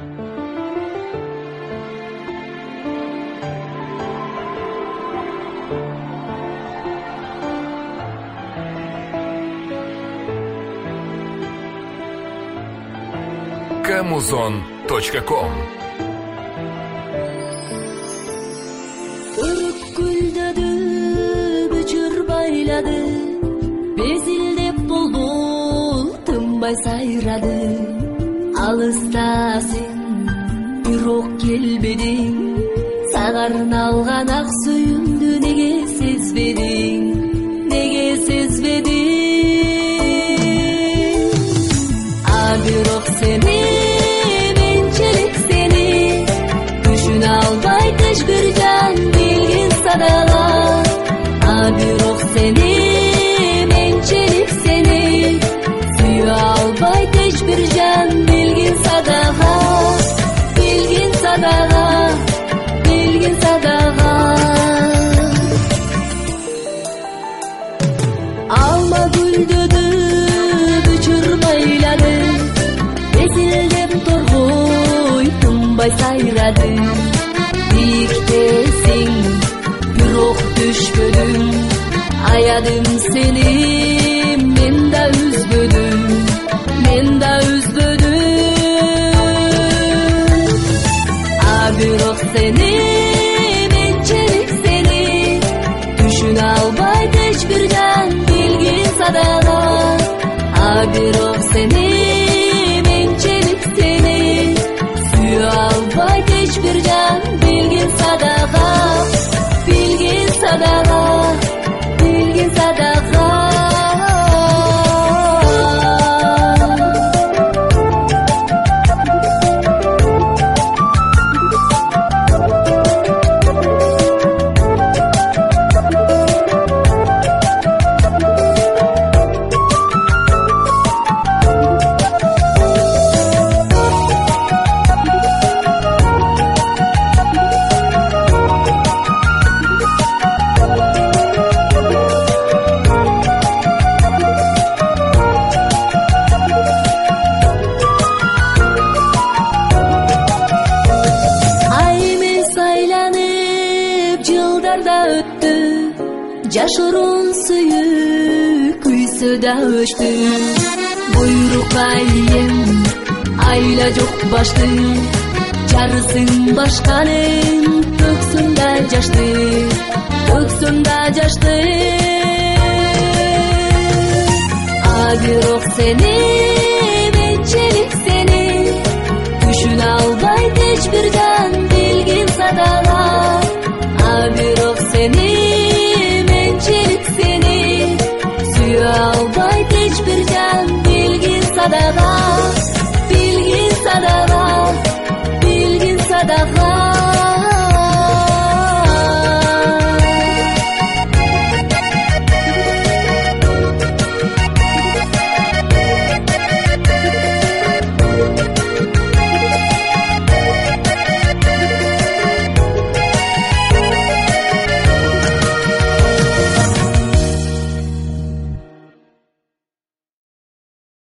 Kamuzon.com Güldadı, büçür bayladı, bezildep bulbul tınbay sayradı. Alıstasın, bирок келбедиң, сагарын алган ак сүйүмдү неге сезбедиң, неге сезбедиң? Бирок сени, менчилик сени, түшүнө албай теж бир жан билгин садала. Бирок сени, менчилик сени, сүйө албай теж бир жан билгин садага, билгин садага, билгин садага. Алма гүлдөдү, бүчүр байлады, безилдеп торгой тынбай сайрады. Бииктесиң, бирок түшпөдүң, аядым сени, мен да үзбөдүм, мен да үзбөдүм. Бирок сени, менчилик сени, түшүнө албай теж бир жан билгин садага. Бирок сени, менчилик сени, сүйө албай теж бир жан билгин садага, билгин садага, билгин садага. Жашырын сүйүп күйсө да өчтү. Буйрукка ийем, айла жок башты, жарысың башканын, төксүн да жашты, төксүн да жашты. Бирок сени, менчилик сени, түшүнө албай теж бир жан билгин садага. Бирок сени, менчилик сени, сүйө албай теж бир жан билгин садага.